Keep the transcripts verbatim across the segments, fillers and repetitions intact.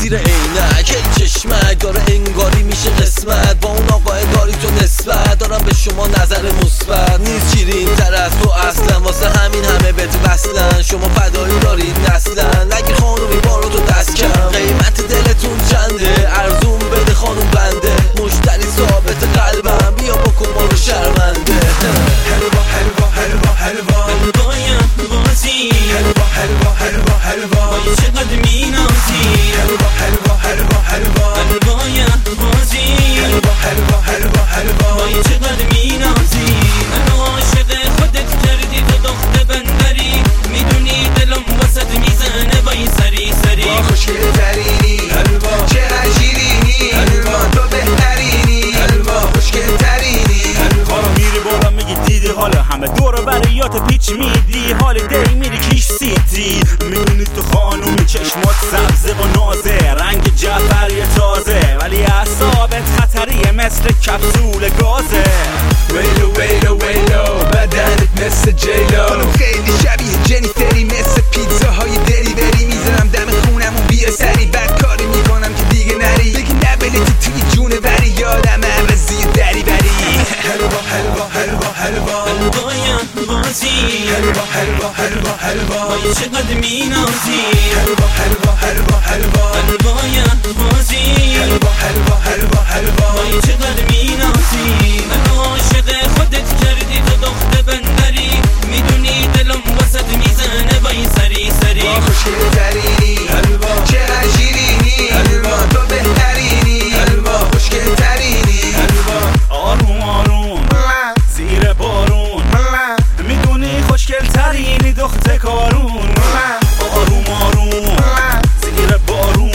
زیر عینک ای چشمک داره انگاری میشه قسمت با اون آقای داری تو نسبت دارم به شما نظر مثبت نیست شیرین تر از تو اصلا واسه همین همه بهت وصلن شما فدایی دارید نسلن اگه خانومی بارو تو دست کم قیمت دلتون چنده ارزون بده خانوم بنده مشتری ثابت قلبم بیا بکن ما رو شرمنده حلوا حلوا حلوا حلوا حلوایم بازی حلوا حلوا حلوا حلوا بایی چقدر مینازی حلوا حلوا حلوا حلوا حلوایم بازی حلوا حلوا حلوا حلوا بایی چقدر مینازی منو عاشق خودت کردی تو دخت بندری میدونی دلم واسط میزنه بایی سری سری با خوشگل ترینی حلوا چقدر شیرینی حلوا تو بهترینی حلوا خوشگل ترینی حلوا رو میری بالا میگی دیدی حالا همه دور بریات پیچ میدی حال دی میری کیش سیتی میدونی تو خانومی چشمات سبزه و نازه رنگ جعفری تازه ولی اعصابت خطریه مثل کپسول گازه ویلو ویلو ویلو بدنت مثل جیلو خانم خیلی شبیه جنیفری مثل پیتزاهای دلیوری میزنم دم خونم و بیا سری بد کاری میکنم که دیگه نری بگی نبلتی توی جونه وری یادم عوضی دری بری حلوا حلوا حلوا حلوا حلوایم بازی حلوا حلوا حلوا حلوا بایی چقدر مینازی حلوا حلوا حلوا حلوا حلوایم بازی حلوا حلوا حلوا حلوا بایی چقدر مینازی منو عاشق خودت کردی تو دخت بندری میدونی دلم واسط میزنه بایی سری سری با خوشگل ترینی حلوا چقدر شیرینی حلوا تو بهترینی حلوا خوشگل ترینی حلوا آروم آروم زیر بارون میدونی خوشگل ترینی دخت کارون آروم آروم زیر بارون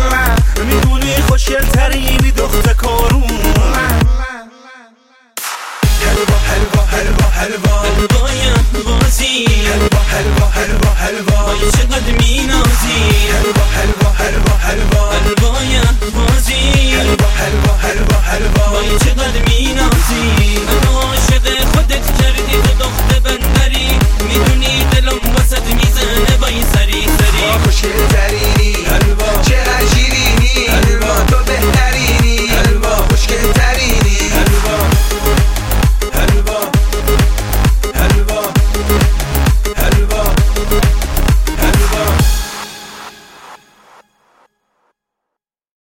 میدونی خوشگل ترینی دخت کارون حلوا حلوا حلوا حلوا حلوایم بازی حلوا حلوا حلوا حلوا بایی چقدر مینازی حلوا حلوا حلوا حلوا حلوایم بازی حلوا حلوا حلوا حلوا بایی